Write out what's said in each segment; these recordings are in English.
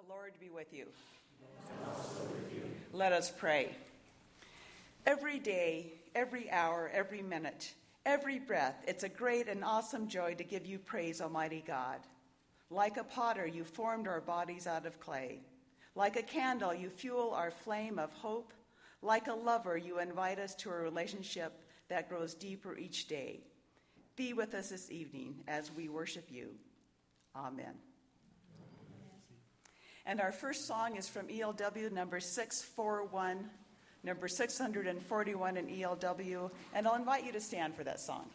Lord be with you. And also with you. Let us pray. Every day, every hour, every minute, every breath, it's a great and awesome joy to give you praise, Almighty God. Like a potter, you formed our bodies out of clay. Like a candle, you fuel our flame of hope. Like a lover, you invite us to a relationship that grows deeper each day. Be with us this evening as we worship you. Amen. And our first song is from ELW number 641, number 641 in ELW. And I'll invite you to stand for that song.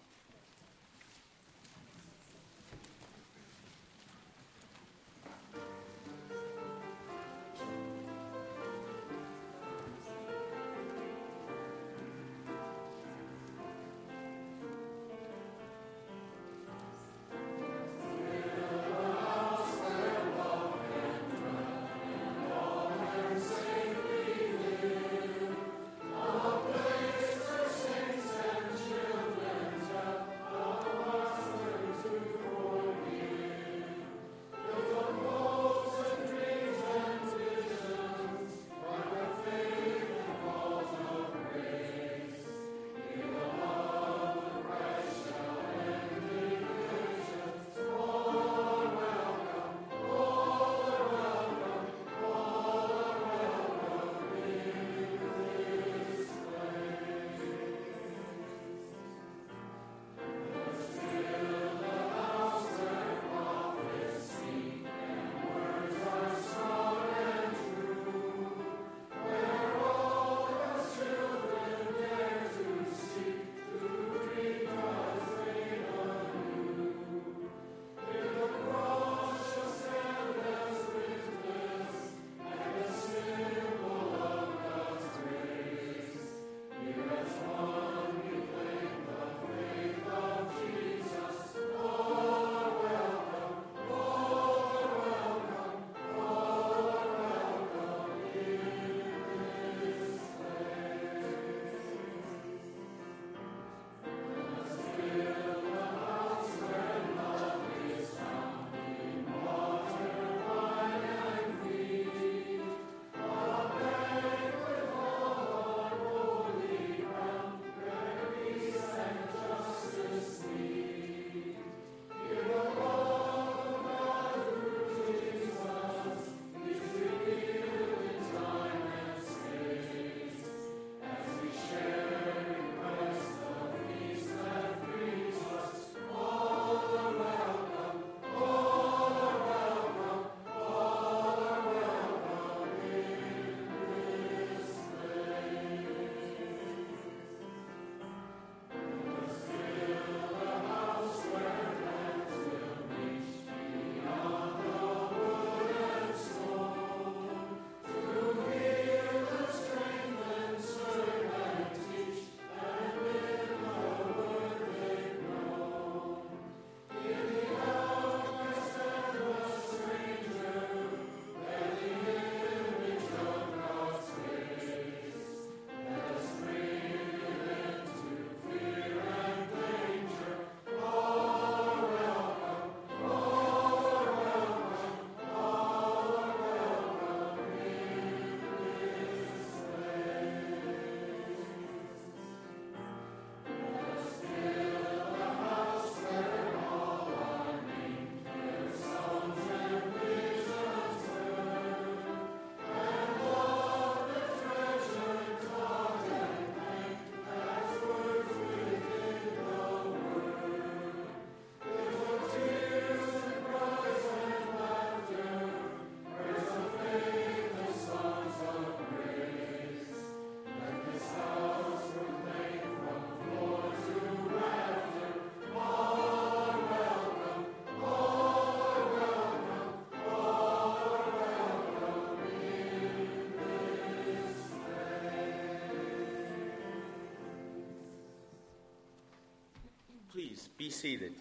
Please be seated.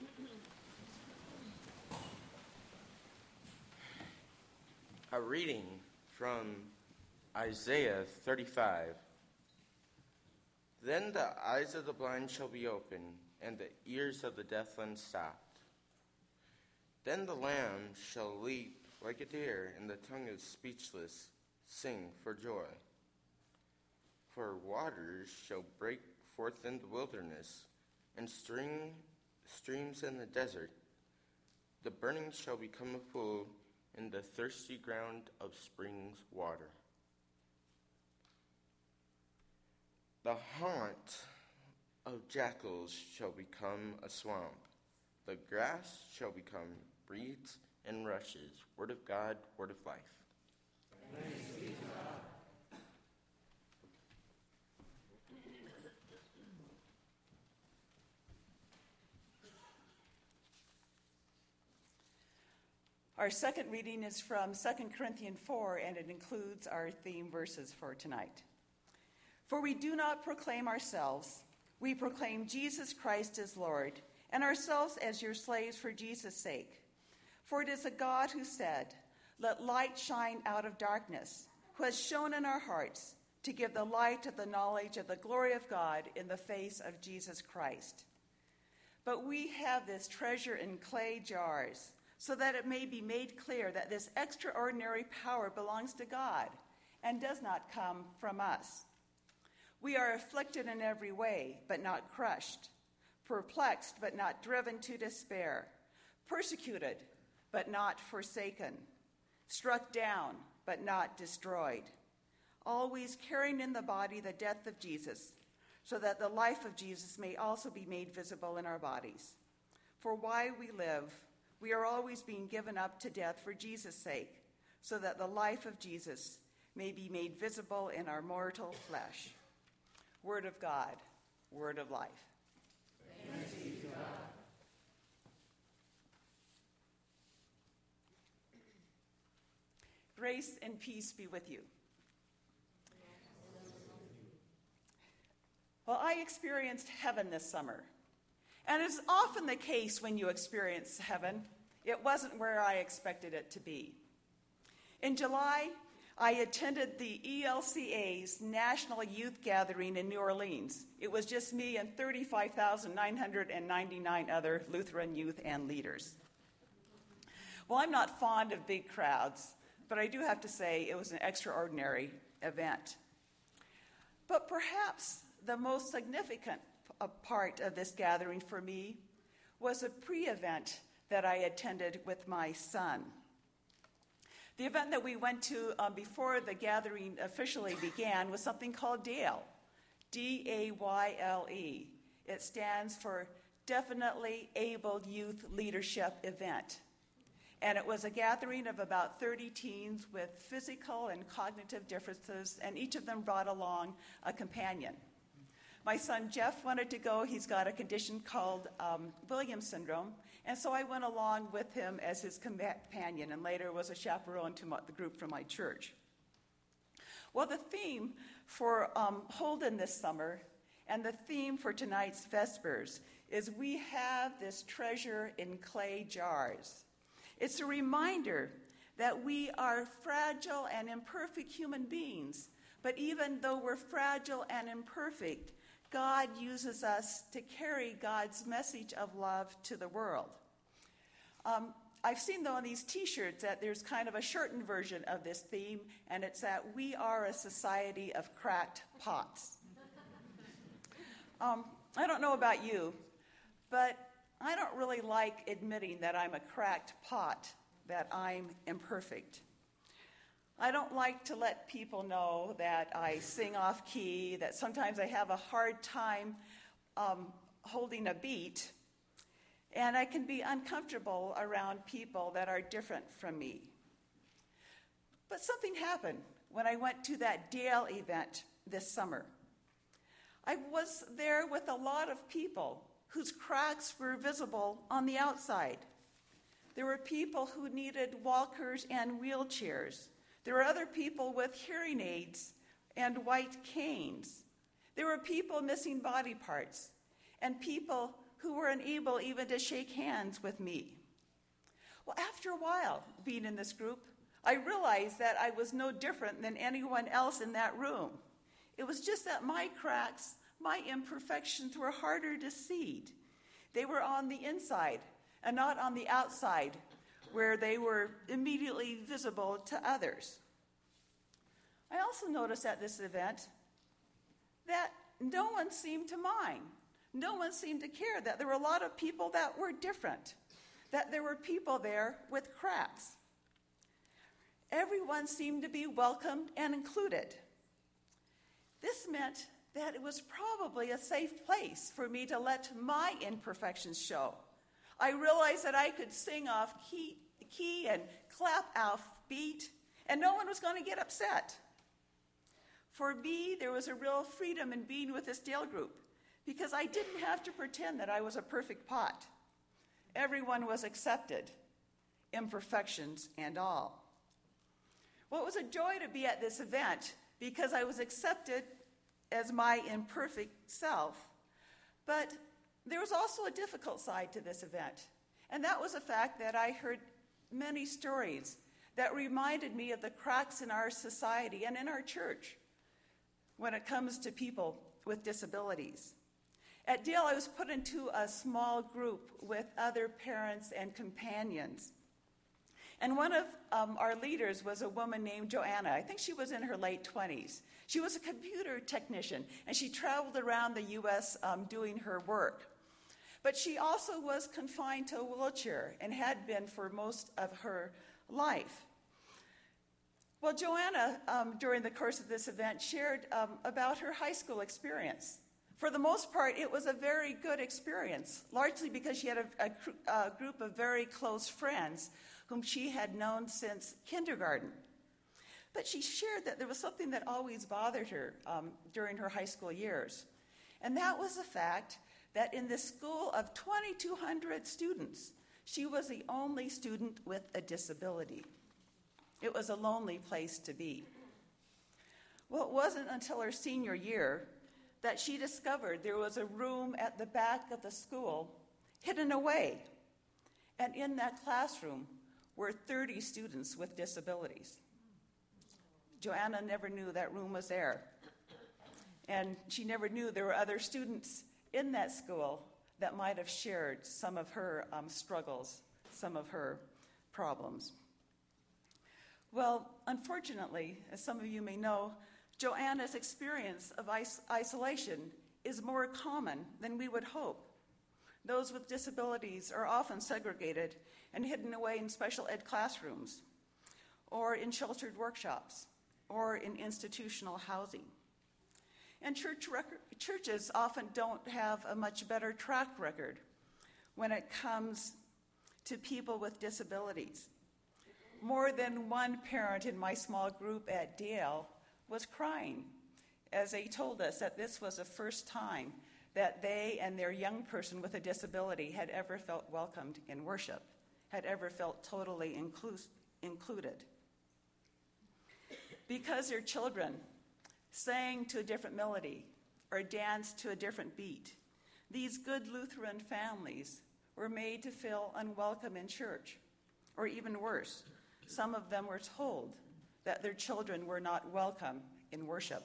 A reading from Isaiah 35. Then the eyes of the blind shall be opened, and the ears of the deaf unstopped. Then the Lamb shall leap like a deer, and the tongue is speechless, sing for joy. For waters shall break forth in the wilderness, and streams in the desert. The burning shall become a pool, and the thirsty ground of springs water. The haunt of jackals shall become a swamp. The grass shall become reeds and rushes. Word of God, word of life. Thanks be to God. Our second reading is from 2 Corinthians 4, and it includes our theme verses for tonight. For we do not proclaim ourselves, we proclaim Jesus Christ as Lord, and ourselves as your slaves for Jesus' sake. For it is a God who said, "Let light shine out of darkness," who has shone in our hearts to give the light of the knowledge of the glory of God in the face of Jesus Christ. But we have this treasure in clay jars, so that it may be made clear that this extraordinary power belongs to God and does not come from us. We are afflicted in every way, but not crushed, perplexed, but not driven to despair, persecuted, but not forsaken, struck down, but not destroyed, always carrying in the body the death of Jesus, so that the life of Jesus may also be made visible in our bodies. For while we live, we are always being given up to death for Jesus' sake, so that the life of Jesus may be made visible in our mortal flesh. Word of God, word of life. Thanks be to God. Grace and peace be with you. Well, I experienced heaven this summer. And it's often the case when you experience heaven, it wasn't where I expected it to be. In July, I attended the ELCA's National Youth Gathering in New Orleans. It was just me and 35,999 other Lutheran youth and leaders. Well, I'm not fond of big crowds, but I do have to say it was an extraordinary event. But perhaps the most significant part of this gathering for me was a pre-event that I attended with my son. The event that we went to before the gathering officially began was something called DAYLE, D-A-Y-L-E. It stands for Definitely Abled Youth Leadership Event. And it was a gathering of about 30 teens with physical and cognitive differences, and each of them brought along a companion. My son Jeff wanted to go. He's got a condition called Williams syndrome, and so I went along with him as his companion and later was a chaperone to the group from my church. Well, the theme for Holden this summer and the theme for tonight's Vespers is we have this treasure in clay jars. It's a reminder that we are fragile and imperfect human beings, but even though we're fragile and imperfect, God uses us to carry God's message of love to the world. I've seen, though, on these T-shirts that there's kind of a shortened version of this theme, and it's that we are a society of cracked pots. I don't know about you, but I don't really like admitting that I'm a cracked pot, that I'm imperfect. I don't like to let people know that I sing off key, that sometimes I have a hard time holding a beat, and I can be uncomfortable around people that are different from me. But something happened when I went to that DAYLE event this summer. I was there with a lot of people whose cracks were visible on the outside. There were people who needed walkers and wheelchairs. There were other people with hearing aids and white canes. There were people missing body parts and people who were unable even to shake hands with me. Well, after a while being in this group, I realized that I was no different than anyone else in that room. It was just that my cracks, my imperfections were harder to see. They were on the inside and not on the outside, where they were immediately visible to others. I also noticed at this event that no one seemed to mind. No one seemed to care that there were a lot of people that were different, that there were people there with cracks. Everyone seemed to be welcomed and included. This meant that it was probably a safe place for me to let my imperfections show. I realized that I could sing off key and clap off beat, and no one was going to get upset. For me, there was a real freedom in being with this Dale group because I didn't have to pretend that I was a perfect pot. Everyone was accepted, imperfections and all. Well, it was a joy to be at this event because I was accepted as my imperfect self. But there was also a difficult side to this event, and that was the fact that I heard many stories that reminded me of the cracks in our society and in our church when it comes to people with disabilities. At Dale, I was put into a small group with other parents and companions. And one of our leaders was a woman named Joanna. I think she was in her late 20s. She was a computer technician, and she traveled around the U.S. Doing her work. But she also was confined to a wheelchair and had been for most of her life. Well, Joanna, during the course of this event, shared about her high school experience. For the most part, it was a very good experience, largely because she had a group of very close friends whom she had known since kindergarten. But she shared that there was something that always bothered her during her high school years, and that was the fact that in this school of 2,200 students, she was the only student with a disability. It was a lonely place to be. Well, it wasn't until her senior year that she discovered there was a room at the back of the school hidden away. And in that classroom were 30 students with disabilities. Joanna never knew that room was there. And she never knew there were other students in that school that might have shared some of her struggles, some of her problems. Well, unfortunately, as some of you may know, Joanna's experience of isolation is more common than we would hope. Those with disabilities are often segregated and hidden away in special ed classrooms, or in sheltered workshops, or in institutional housing. And churches often don't have a much better track record when it comes to people with disabilities. More than one parent in my small group at Dale was crying as they told us that this was the first time that they and their young person with a disability had ever felt welcomed in worship, had ever felt totally included. Because their children sang to a different melody or danced to a different beat, these good Lutheran families were made to feel unwelcome in church, or even worse, some of them were told that their children were not welcome in worship.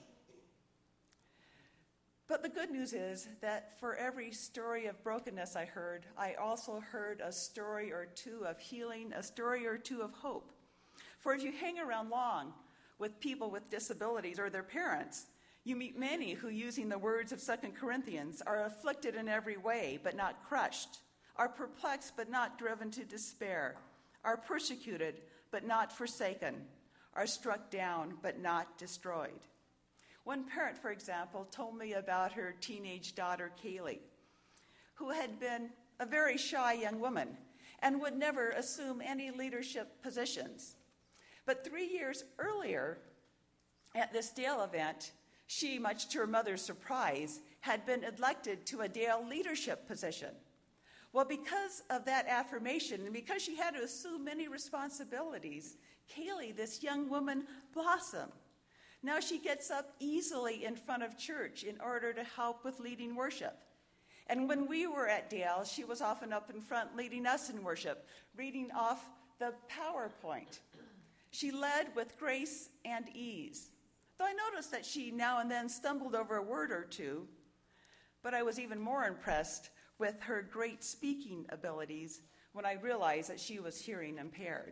But the good news is that for every story of brokenness I heard, I also heard a story or two of healing, a story or two of hope. For if you hang around long with people with disabilities or their parents, you meet many who, using the words of 2 Corinthians, are afflicted in every way but not crushed, are perplexed but not driven to despair, are persecuted but not forsaken, are struck down but not destroyed. One parent, for example, told me about her teenage daughter, Kaylee, who had been a very shy young woman and would never assume any leadership positions. But 3 years earlier, at this Dale event, she, much to her mother's surprise, had been elected to a Dale leadership position. Well, because of that affirmation, and because she had to assume many responsibilities, Kaylee, this young woman, blossomed. Now she gets up easily in front of church in order to help with leading worship. And when we were at Dale, she was often up in front leading us in worship, reading off the PowerPoint. She led with grace and ease. Though I noticed that she now and then stumbled over a word or two, but I was even more impressed with her great speaking abilities when I realized that she was hearing impaired.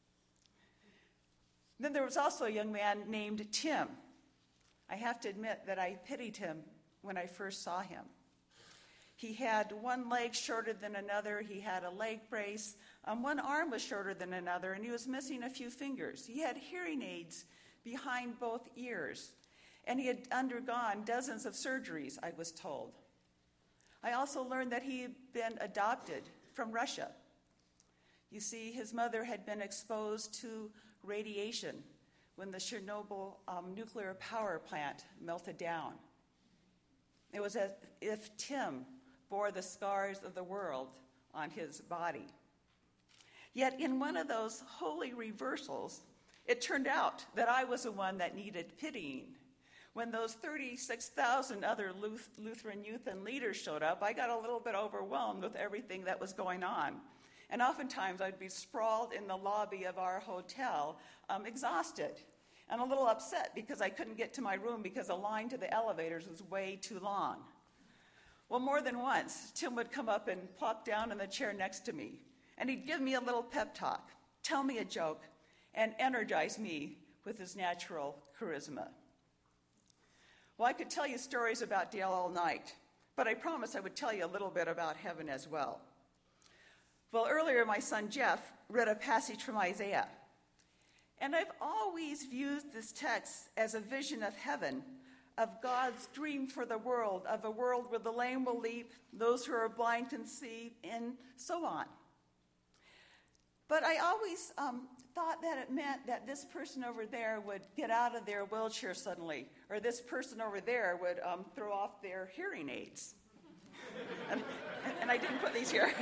Then there was also a young man named Tim. I have to admit that I pitied him when I first saw him. He had one leg shorter than another. He had a leg brace. One arm was shorter than another, and he was missing a few fingers. He had hearing aids behind both ears, and he had undergone dozens of surgeries, I was told. I also learned that he had been adopted from Russia. You see, his mother had been exposed to radiation when the Chernobyl nuclear power plant melted down. It was as if Tim bore the scars of the world on his body. Yet in one of those holy reversals, it turned out that I was the one that needed pitying. When those 36,000 other Lutheran youth and leaders showed up, I got a little bit overwhelmed with everything that was going on. And oftentimes I'd be sprawled in the lobby of our hotel, exhausted and a little upset because I couldn't get to my room because the line to the elevators was way too long. Well, more than once, Tim would come up and plop down in the chair next to me, and he'd give me a little pep talk, tell me a joke, and energize me with his natural charisma. Well, I could tell you stories about Dale all night, but I promised I would tell you a little bit about heaven as well. Well, earlier my son Jeff read a passage from Isaiah, and I've always viewed this text as a vision of heaven, of God's dream for the world, of a world where the lame will leap, those who are blind can see, and so on. But I always thought that it meant that this person over there would get out of their wheelchair suddenly, or this person over there would throw off their hearing aids. and I didn't put these here.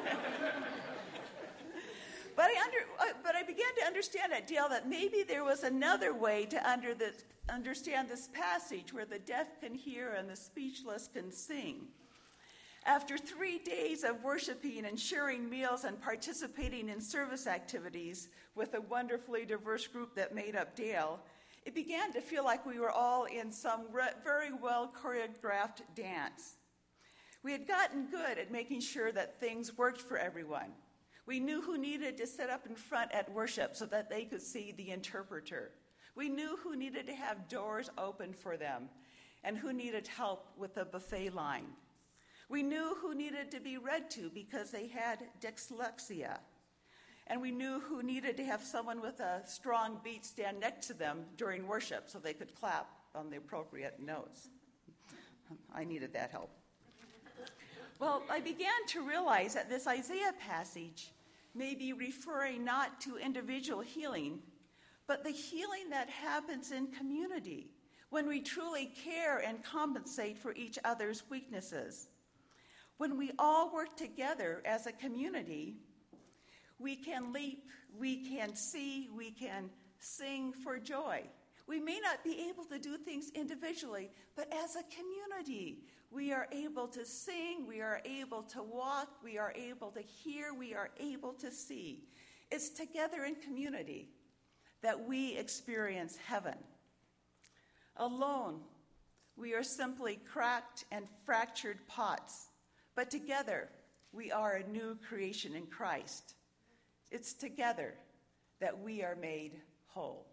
But I began to understand at Dale that maybe there was another way to understand this passage where the deaf can hear and the speechless can sing. After 3 days of worshiping and sharing meals and participating in service activities with a wonderfully diverse group that made up Dale, it began to feel like we were all in some very well choreographed dance. We had gotten good at making sure that things worked for everyone. We knew who needed to sit up in front at worship so that they could see the interpreter. We knew who needed to have doors open for them and who needed help with the buffet line. We knew who needed to be read to because they had dyslexia. And we knew who needed to have someone with a strong beat stand next to them during worship so they could clap on the appropriate notes. I needed that help. Well, I began to realize that this Isaiah passage may be referring not to individual healing, but the healing that happens in community when we truly care and compensate for each other's weaknesses. When we all work together as a community, we can leap, we can see, we can sing for joy. We may not be able to do things individually, but as a community, we are able to sing, we are able to walk, we are able to hear, we are able to see. It's together in community that we experience heaven. Alone, we are simply cracked and fractured pots, but together, we are a new creation in Christ. It's together that we are made whole.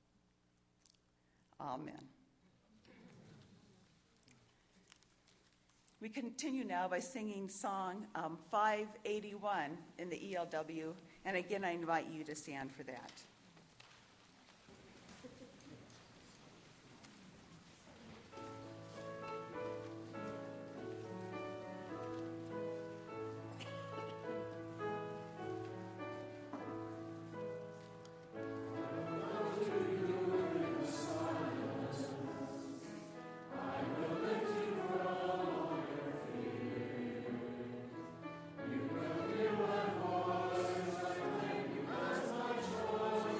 Amen. We continue now by singing song 581 in the ELW, and again I invite you to stand for that. Joy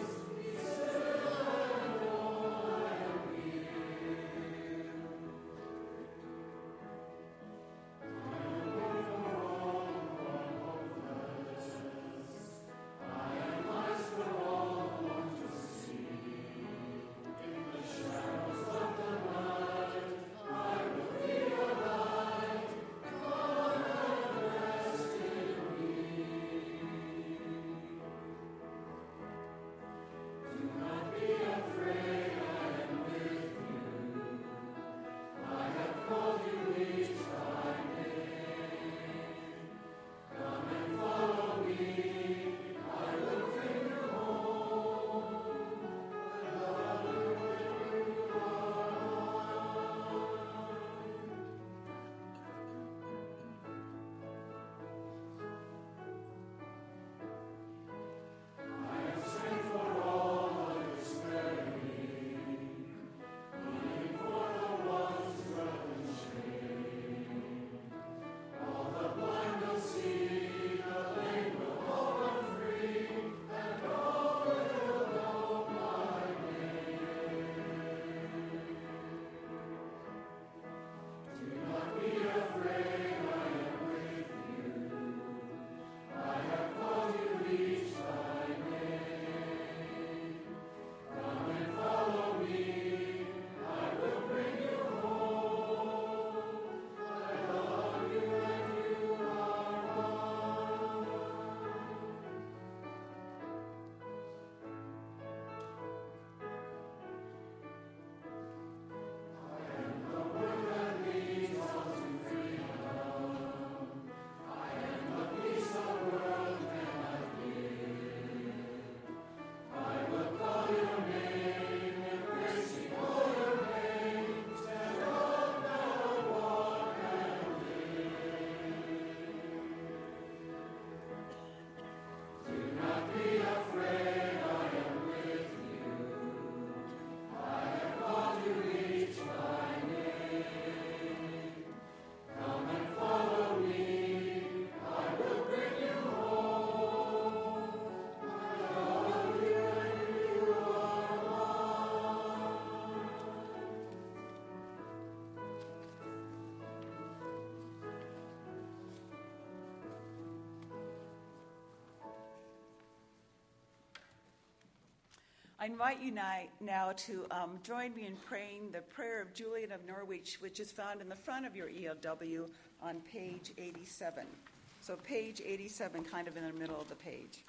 I invite you now to join me in praying the prayer of Julian of Norwich, which is found in the front of your ELW on page 87. So page 87, kind of in the middle of the page.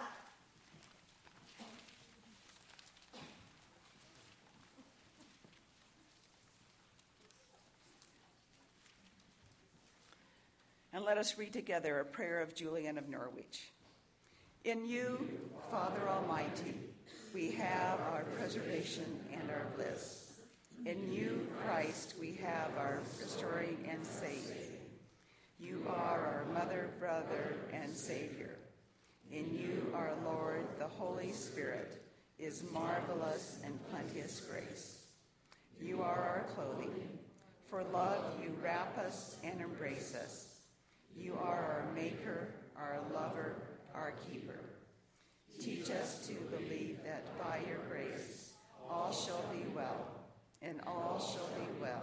And let us read together a prayer of Julian of Norwich. In you, Father Almighty, we have our preservation and our bliss. In you, Christ, we have our restoring and saving. You are our mother, brother, and Savior. In you, our Lord, the Holy Spirit, is marvelous and plenteous grace. You are our clothing. For love, you wrap us and embrace us. You are our maker, our lover, our keeper. Teach us to believe that by your grace all shall be well, and all shall be well